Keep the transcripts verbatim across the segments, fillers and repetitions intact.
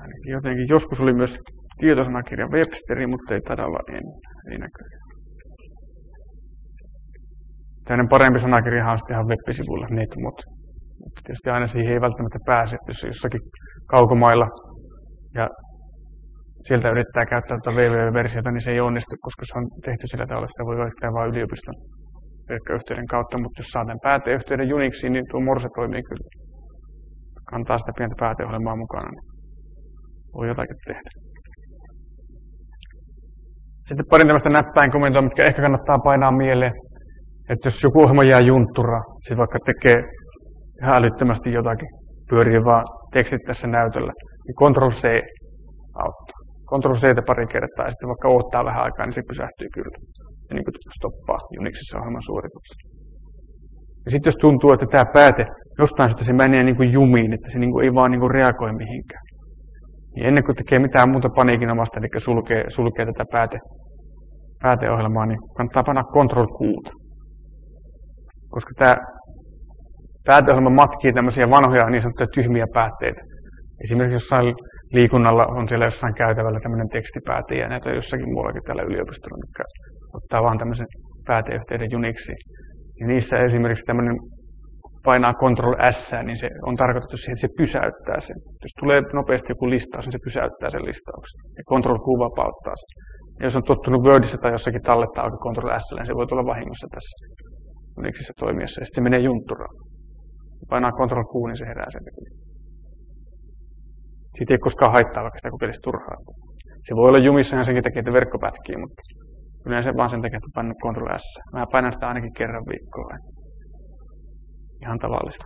Ainakin jotenkin joskus oli myös tietosanakirja Websteri, mutta ei taida olla ennen. Ei näköjään. Tällainen parempi sanakirjahan on sitten ihan web-sivuilla, netmod. Mutta tietysti aina siihen ei välttämättä pääse, jos jossakin kaukomailla ja sieltä yrittää käyttää tätä www-versiota, niin se ei onnistu, koska se on tehty sillä tavalla, että sitä voi käyttää vain yliopiston verkkoyhteyden kautta, mutta jos saa tämän pääteyhteyden Unixiin, niin tuo Morse toimii kyllä. Kantaa sitä pientä pääteohjelmaa mukana, niin voi jotakin tehdä. Sitten pari tämmöistä näppäinkomentoa, mitkä ehkä kannattaa painaa mieleen. Että jos joku ohjelma jää juntturaan, se vaikka tekee ihan älyttömästi jotakin, pyörii vaan tekstit tässä näytöllä, niin Ctrl-C auttaa. Ctrl-C pari kertaa ja sitten vaikka odottaa vähän aikaa, niin se pysähtyy kyllä. Ja niin kuin stoppaa Unixissa ohjelman suorituksen. Ja sitten jos tuntuu, että tämä pääte jostain syystä se menee niin kuin jumiin, että se niin kuin ei vaan niin kuin reagoi mihinkään. Niin ennen kuin tekee mitään muuta paniikinomasta, eli sulkee, sulkee tätä pääte, pääteohjelmaa, niin kannattaa panna Ctrl-Q. Koska tämä pääteohjelma matkii tämmöisiä vanhoja niin sanottuja tyhmiä päätteitä. Esimerkiksi jossain liikunnalla on siellä jossain käytävällä tämmöinen tekstipääte ja näitä on jossakin muuallakin täällä yliopistolla, mikä ottaa vaan tämmöisen pääteyhteyden Unixiin. Ja niissä esimerkiksi tämmöinen painaa Ctrl-S, niin se on tarkoitettu siihen, että se pysäyttää sen. Jos tulee nopeasti joku listaus, niin se pysäyttää sen listauksen. Ja Ctrl-Q vapauttaa sen. Ja jos on tottunut Wordissa tai jossakin tallettaa auki Ctrl-S, niin se voi tulla vahingossa tässä Unixissa toimiessa. Ja sitten se menee juntturaan. Painaa Ctrl-Q, niin se herää sen. Siitä ei koskaan haittaa, vaikka sitä kokeilisi turhaa. Se voi olla jumissa ihan senkin takia, että verkko pätkii, mutta yleensä vaan sen takia, että painaa Ctrl-S. Mä painan sitä ainakin kerran viikkoa. Ihan tavallista.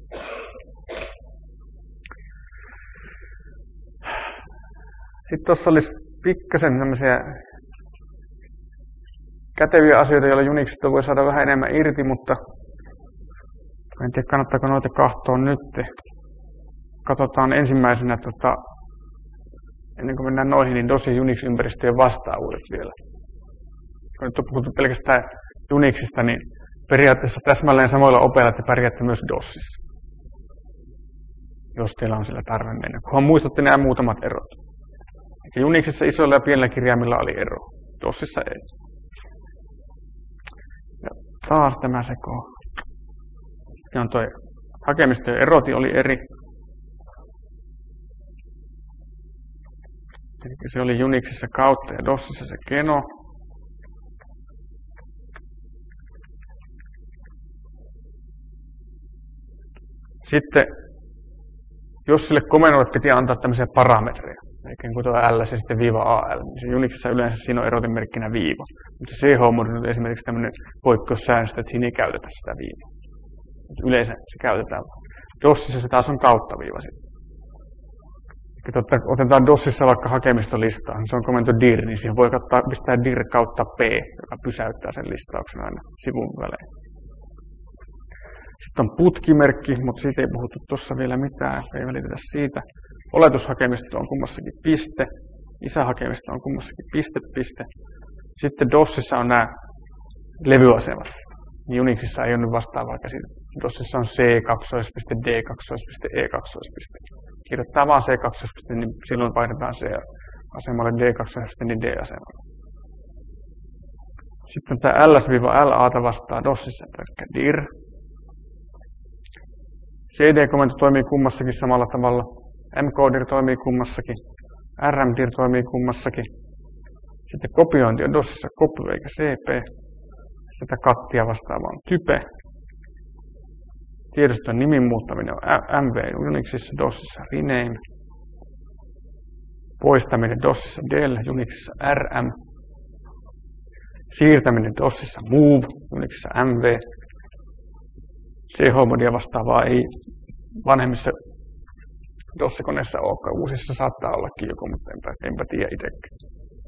Sitten tuossa olisi pikkasen tämmöisiä käteviä asioita, joilla Unixista voi saada vähän enemmän irti, mutta en tiedä kannattaako noita kahtoa nyt. Katsotaan ensimmäisenä, tota, ennen kuin mennään noihin, niin DOS- ja Unix-ympäristöjen vastaavuudet vielä. Kun nyt on puhuttu pelkästään Unixista, niin periaatteessa täsmälleen samoilla opeilla te pärjäätte myös DOSissa. Jos teillä on sillä tarve mennä. Kunhan muistatte nämä muutamat erot. Eli Unixissa isoilla ja pienillä kirjaimilla oli ero. DOSissa ei. Ja taas tämä sekoo. Sitten on toi hakemistojen eroti oli eri. Eli se oli Unixissa kautta ja DOSissa se keno. Sitten, jos sille komennolle piti antaa tämmöisiä parametreja, eli kun tuo L ja sitten viiva A L, niin se Unixissa yleensä siinä on erotemerkkinä viiva. Mutta C H-moduli on esimerkiksi tämmöinen poikkeussäännöstö, että siinä ei käytetä sitä viivaa. Mutta yleensä se käytetään. DOSissa se taas on kautta viiva sitten. Otetaan DOSissa vaikka hakemistolistaa, niin se on komento dir, niin siihen voi pistää dir kautta P, joka pysäyttää sen listauksen aina sivun välein. Sitten on putkimerkki, mutta siitä ei puhuttu tuossa vielä mitään, ei välitetä siitä. Oletushakemisto on kummassakin piste, isähakemisto on kummassakin piste, piste. Sitten DOSissa on nämä levyasemat. Unixissa ei ole nyt vastaavaa käsite. DOSissa on C kaksi, D kaksi, E kaksi. Kirjoittaa vaan C kaksi, niin silloin vaihdetaan C-asemalle D kaksi, niin D-asemalle. Sitten tämä ls-la vastaa DOSissa pelkkä dir. cd-komento toimii kummassakin samalla tavalla. mcodir toimii kummassakin. rmdir toimii kummassakin. Sitten kopiointi on DOSissa copy eikä cp. Tätä kattia vastaava on type. Tiedoston nimin muuttaminen on mv Unixissa, DOSissa rename. Poistaminen DOSissa del, Unixissa rm. Siirtäminen DOSissa move, Unixissa mv. C H-modia vastaavaa ei vanhemmissa DOS-koneissa olekaan. Uusissa saattaa ollakin joku, mutta enpä, enpä tiedä itsekään.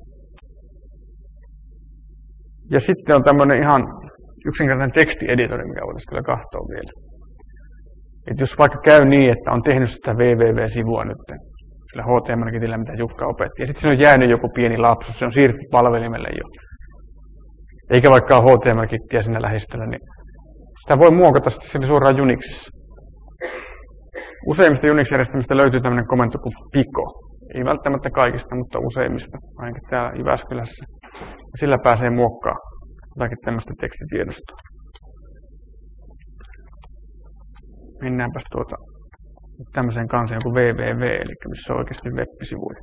Ja sitten on tämmöinen ihan yksinkertainen tekstieditori, mikä voitaisiin kyllä katsoa vielä. Et jos vaikka käy niin, että on tehnyt sitä www-sivua nyt, sillä H T M L-kitillä, mitä Jukka opetti, ja sitten siinä on jäänyt joku pieni lapsus, se on siirretty palvelimelle jo. Eikä vaikka ole H T M L-kittiä siinä lähistöllä, niin sitä voi muokata sitten suoraan Unixissa. Useimmista Unix-järjestelmistä löytyy tämmöinen komento kuin pico. Ei välttämättä kaikista, mutta useimmista, ainakin täällä Jyväskylässä. Ja sillä pääsee muokkaamaan jotakin tämmöistä tekstitiedostoa. Mennäänpäs tuota tämmöiseen kanseen kuin www, eli missä on oikeasti web-sivuja.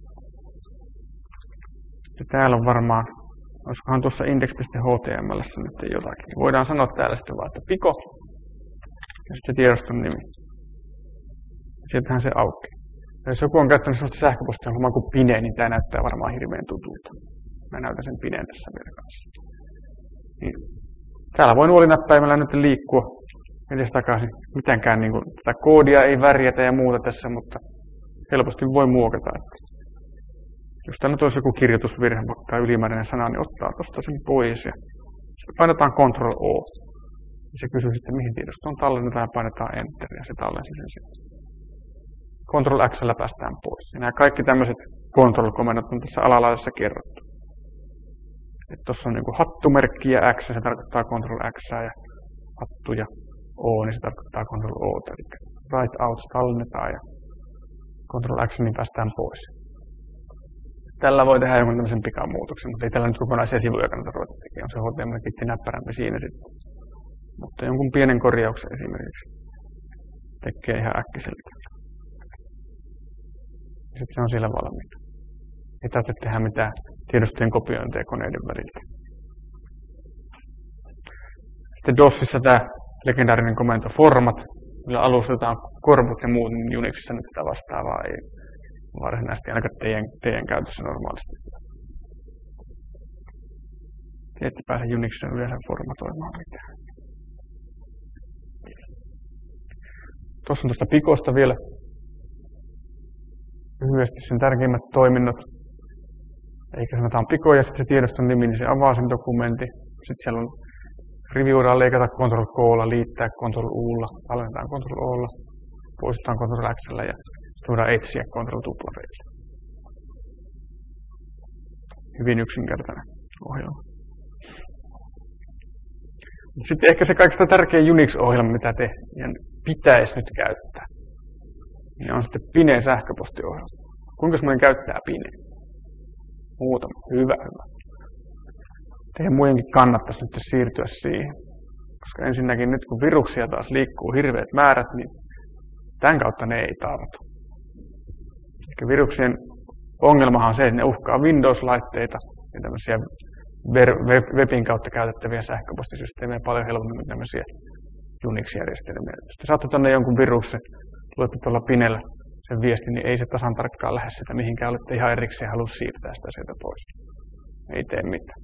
Ja täällä on varmaan, olisikohan tuossa index piste h t m l nyt jotakin. Voidaan sanoa täällä sitten vaan, että piko ja sitten tiedoston nimi. Sieltähän se aukeaa. Jos joku on käyttänyt sellaista sähköpostia kuin Pine, niin tämä näyttää varmaan hirveän tutulta. Mä näytän sen Pineen tässä vielä kanssa. Niin. Täällä voi nuolinäppäimällä nyt liikkua edes takaisin. Mitenkään niin kuin, tätä koodia ei värjätä ja muuta tässä, mutta helposti voi muokata. Että jos tämä nyt olisi joku kirjoitusvirhe tai ylimääräinen sana, niin ottaa tuosta sen pois. Ja sitten painetaan control O. Ja se kysyy sitten, mihin tiedostoon tallennetaan ja painetaan Enter ja se tallensi sen sitten. control X:llä päästään pois. Ja nämä kaikki tämmöiset control-komennot on tässä alalaidassa kerrottu. Tuossa on niinku hattumerkki ja X, se tarkoittaa control X ja hattu ja O, niin se tarkoittaa control O. Eli write out tallennetaan ja control X, niin päästään pois. Tällä voi tehdä jonkun tämmöisen pikamuutoksen, mutta ei tällä nyt kokonaisia sivuja kannata ruveta tekemään. On se H T M L-kitti näppärämpi siinä sitten. Mutta jonkun pienen korjauksen esimerkiksi tekee ihan äkkiseltä. Sitten se on siellä valmiina. Ei tarvitse tehdä mitään tiedostojen kopiointeja koneiden välillä. Sitten DOSissa tämä legendaarinen komento format, millä alustetaan korput ja muut, niin Unixissa nyt sitä vastaavaa ei varsinaisesti ainakaan teidän, teidän käytössä normaalisti. Te ette pääse Unixissa yleensä formatoimaan mitään. Tuossa on tuosta Pikosta vielä lyhyesti sen tärkeimmät toiminnot. Eli sanotaan Piko ja sitten se tiedoston nimi, niin se avaa sen dokumentin. Sitten siellä on rivi voidaan leikata control K:lla, liittää control U:lla, tallennetaan control O'lla, poistetaan control X:llä ja sitten voidaan etsiä control W. Hyvin yksinkertainen ohjelma. Sitten ehkä se kaikista tärkein Unix-ohjelma, mitä teidän pitäisi nyt käyttää, niin on sitten Pine sähköpostiohjelma. Kuinka monen käyttää Pine? Muutama. Hyvä, hyvä. Teidän muidenkin kannattaisi nyt siirtyä siihen. Koska ensinnäkin nyt kun viruksia taas liikkuu hirveät määrät, niin tämän kautta ne ei tartu. Eli viruksien ongelmahan on se, että ne uhkaa Windows-laitteita ja tämmöisiä webin kautta käytettäviä sähköpostisysteemejä paljon helpommin kuin tämmöisiä Unix-järjestelmiä. Jos te saatte tuonne jonkun viruksen, luette tuolla Pinellä sen viestin, niin ei se tasan tarkkaan lähde sitä mihinkään, olette ihan erikseen halua siirtää sitä sieltä pois. Ei tee mitään.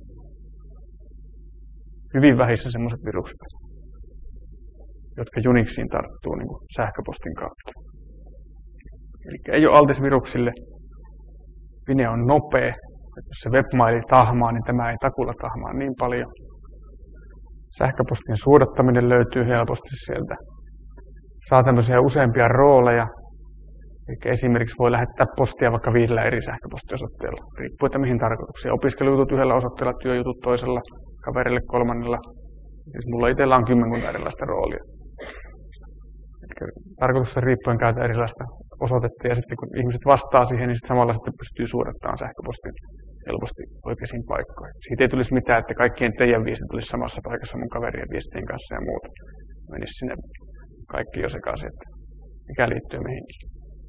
Hyvin vähissä semmoiset virukset, jotka Unixiin tarttuu niin kuin sähköpostin kautta. Eli ei ole altis viruksille. Pine on nopea. Jos se webmaili tahmaa, niin tämä ei takulla tahmaa niin paljon. Sähköpostin suodattaminen löytyy helposti sieltä. Saa tämmöisiä useampia rooleja. Eli esimerkiksi voi lähettää postia vaikka viidellä eri sähköpostiosoitteella. Riippuu, että mihin tarkoitukseen. Opiskelujutut yhdellä osoitteella, työjutut toisella, kaverille kolmannella. Siis mulla itsellä on kymmenkunta erilaista roolia. Eli tarkoituksesta riippuen käytetään erilaista osoitetta ja sitten kun ihmiset vastaa siihen, niin sitten samalla sitten pystyy suodattamaan sähköpostin helposti oikeisiin paikkoihin. Siitä ei tulisi mitään, että kaikkien teidän viestit tulisi samassa paikassa mun kaverien viestien kanssa ja muuta. Menisi sinne kaikki jo sekaisin, että mikä liittyy mihinkin.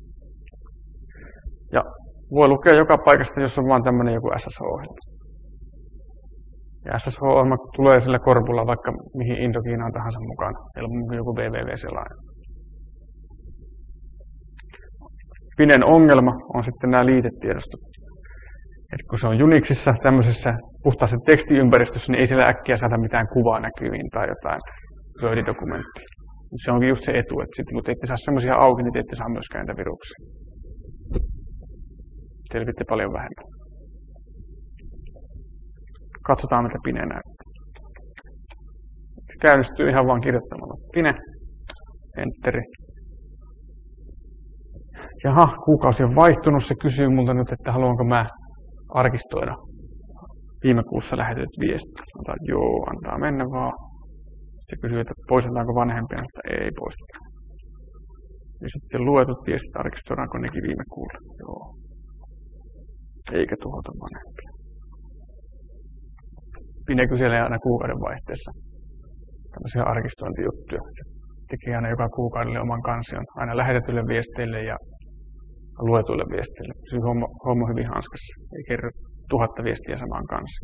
Ja voi lukea joka paikasta, jos on vaan tämmöinen joku S S H-ohjelma. Ja S S H-ohjelma tulee sillä korpulla vaikka mihin Indokiinaan tahansa mukaan. Helpommin kuin joku www-selain. Pinen ongelma on sitten nämä liitetiedostot. Et kun se on Unixissa tämmöisessä puhtaassa tekstiympäristössä, niin ei siellä äkkiä saada mitään kuvaa näkyviin tai jotain Word-dokumenttia. Se onkin just se etu, että sitten kun te ette saa semmoisia auki, niin te ette saa myöskään niitä viruksia. Selvitte paljon vähemmän. Katsotaan, mitä Pine näyttää. Se käynnistyy ihan vaan kirjoittamalla Pine, Enteri. Jaha, kuukausi on vaihtunut. Se kysyy multa nyt, että haluanko mä arkistoida viime kuussa lähetetyt viestit. Sanotaan, että joo, antaa mennä vaan. Se kysyy, että poistetaanko vanhempia, että ei poisteta. Ja sitten luetut viestit, arkistoidaanko nekin viime kuulla. Joo. eikä tuhota vanhempia. Pine kyselee aina kuukauden vaihteessa tämmöisiä arkistointijuttuja. Tekee aina joka kuukaudelle oman kansion, aina lähetetyille viesteille ja luetuille viesteille. Pysyy homma, homma hyvin hanskassa, ei kerro tuhatta viestiä samaan kanssa.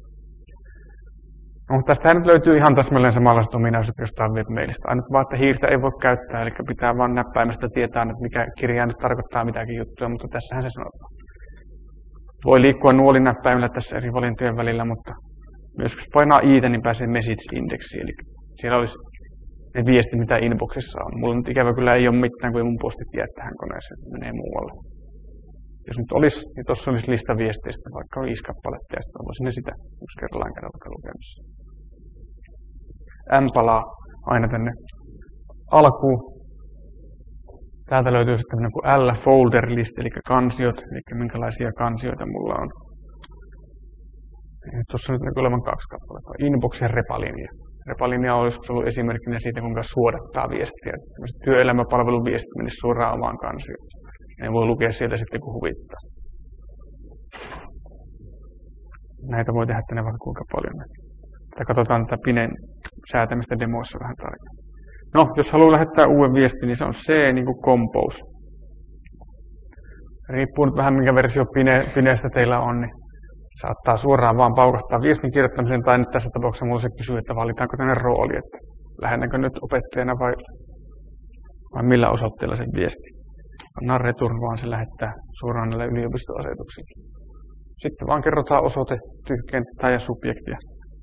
No, tästä nyt löytyy ihan täsmälleen samanlaiset ominaisuudet jostain webmailista. Ainut vaan, että hiirtä ei voi käyttää, eli pitää vain näppäimestä tietää, että mikä kirja nyt tarkoittaa mitäkin juttuja, mutta tässähän se sanotaan. Voi liikkua nuolinäppäimellä tässä eri valintojen välillä, mutta myös jos painaa iitä, niin pääsee message-indeksiin, eli siellä olisi ne viestit, mitä inboxissa on. Mulla nyt ikävä kyllä ei ole mitään, kun ei mun postit jää tähän koneeseen, että menee muualle. Jos nyt olisi, niin tuossa olisi lista viesteistä, vaikka viisi kappaletta, ja sitten voisin ne sitä yksi kerrallaan käydä vaikka lukemassa. M palaa aina tänne alkuun. Täältä löytyy sitten tämmöinen kuin L folder list, eli kansiot, eli minkälaisia kansioita mulla on. Tuossa nyt näkyy olevan kaksi kappaletta. Inbox ja repalinja. Repalinja olisi ollut esimerkkinä siitä, kuinka suodattaa viestiä. Työelämäpalvelun viesti menisi suoraan omaan kansioon. Ne voi lukea sieltä sitten, kun huvittaa. Näitä voi tehdä tänne vaikka kuinka paljon. Tai katsotaan tätä Pinen säätämistä demoissa vähän tarkemmin. No, jos haluaa lähettää uuden viestin, niin se on C, niin kuin Compose. Riippuu nyt vähän, minkä versio Pine, Pineestä teillä on, niin saattaa suoraan vaan paukahtaa viestin kirjoittamisen, tai nyt tässä tapauksessa mulla se kysyy, että valitaanko tänne rooli, että lähdennänkö nyt opettajana vai, vai millä osoitteella sen viesti. Anna return, vaan se lähettää suoraan näille yliopistoasetuksille. Sitten vaan kerrotaan osoite, tyhjentä ja subjektia.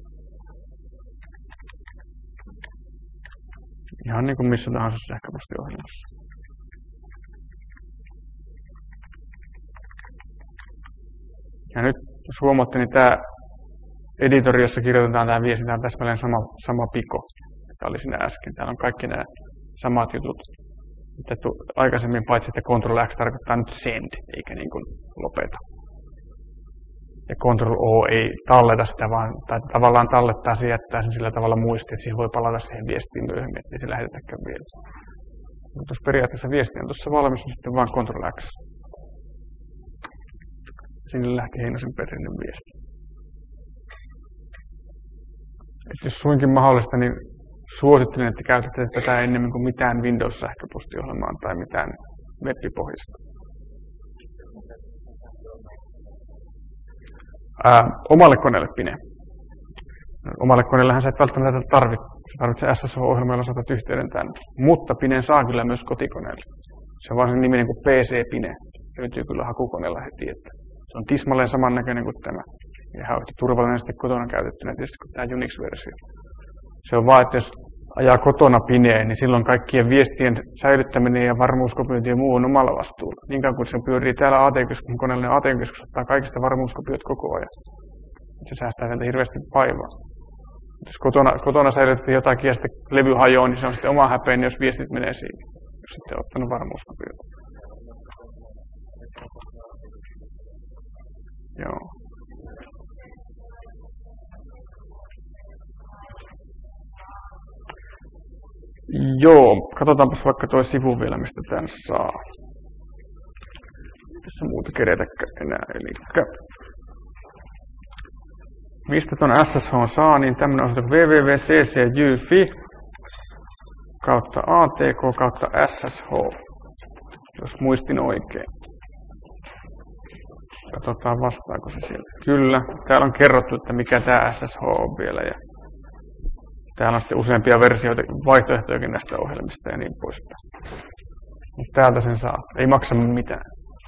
Ihan niin kuin missä tahansa sähköpostiohjelmassa. Ja nyt, jos huomaatte, niin tämä editori, jossa kirjoitetaan tämä viesti, tämä on täsmälleen sama, sama piko, mikä oli siinä äsken. Täällä on kaikki nämä samat jutut. Mitä aikaisemmin, paitsi että Control X tarkoittaa nyt send, eikä niin kuin lopeta. Ja Control O ei talleta sitä, vaan tai tavallaan tallettaa se, jättää sen sillä tavalla muistiin, että siihen voi palata siihen viestiin myöhemmin, ettei se lähetetäkään vielä. Mutta jos periaatteessa viesti on tuossa valmis, niin sitten vaan Control X. Sinne lähti Heinosen perinen viesti. Et jos suinkin mahdollista, niin suosittelen, että käytätte tätä enemmän kuin mitään Windows-sähköpostiohjelmaa tai mitään web-pohjasta. Ää, omalle koneelle Pine. Omalle koneellehan sä et välttämättä tarvitse. Sä tarvitset S S H-ohjelma, jolla saatat yhteyden tänne. Mutta Pineen saa kyllä myös kotikoneelle. Se on vaan sen niminen kuin P C Pine. Löytyy kyllä hakukoneella heti, että se on tismalleen samannäköinen kuin tämä. Ja ihan yhtä turvallinen sitten kotona käytettynä tietysti kuin tämä Unix-versio. Se on vaan, että jos ajaa kotona Pineen, niin silloin kaikkien viestien säilyttäminen ja varmuuskopiointi ja muu on omalla vastuulla. Niin kauan kuin se pyörii täällä A T-keskuksen koneella, niin A T-keskus ottaa kaikista varmuuskopiot koko ajan. Se säästää sieltä hirveästi vaivaa. Jos kotona, kotona säilytetään jotakin ja sitten levy hajoaa, niin se on sitten oma häpeinen, jos viestit menee siihen. Jos sitten on ottanut varmuuskopiota. Joo. Joo, katsotaanpas vaikka tuo sivu vielä, mistä tämän saa. Tässä muuta kerätäkään enää. Elikkä mistä tuon S S H saa, niin tämmöinen osoite www piste c c j f i kautta A T K kautta S S H, jos muistin oikein. Katsotaan vastaako se sieltä. Kyllä, täällä on kerrottu, että mikä tämä S S H on vielä. Ja täällä on sitten useampia versioita, vaihtoehtojakin näistä ohjelmista ja niin poispäin. Mutta täältä sen saa. Ei maksa mitään.